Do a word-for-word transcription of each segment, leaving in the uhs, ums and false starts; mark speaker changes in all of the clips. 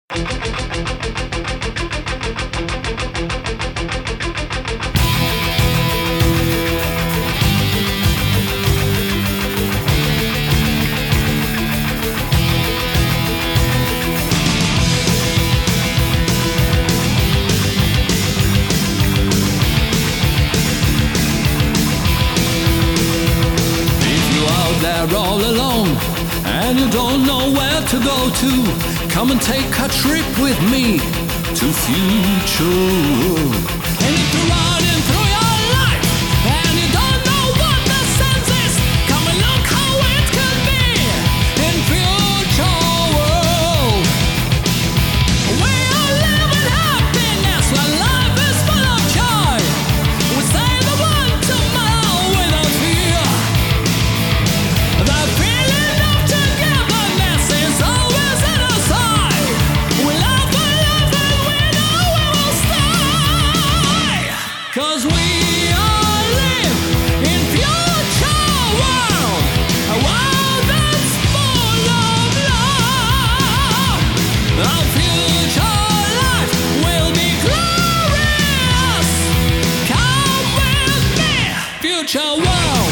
Speaker 1: All alone and you don't know where to go to, come and take a trip with me to future. And if you're running through your life and you don't know what the sense is, come and look how it could be in future world. We are living happiness when life is full of joy. We say the one tomorrow without fear. The feeling of togetherness is always at our side. We love and love and we know we will stay. 'Cause we all live in future world, a world that's full of love. Our future life will be glorious. Come with me, future world.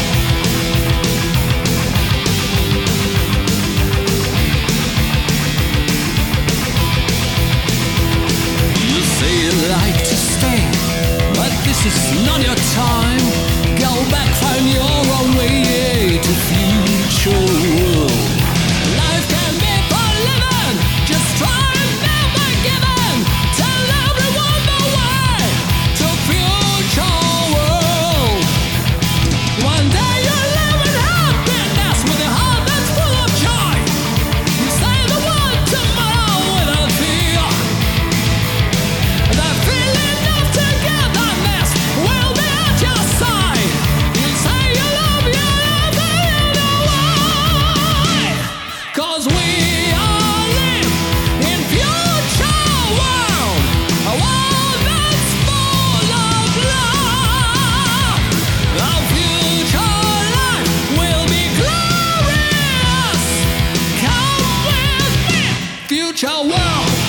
Speaker 1: Like to stay, but this is not your time. Go back, find your own way to future world. Life can be for living, just try and never give in. Tell everyone the way to future world. One day you'll live in happiness with a heart that's full of joy. You say the word tomorrow without fear. The feeling of togetherness will be at your side. You say you love, you love, and you know why. 'Cause we all live in future world, a world that's full of love. Our future life will be glorious. Come with me, future world.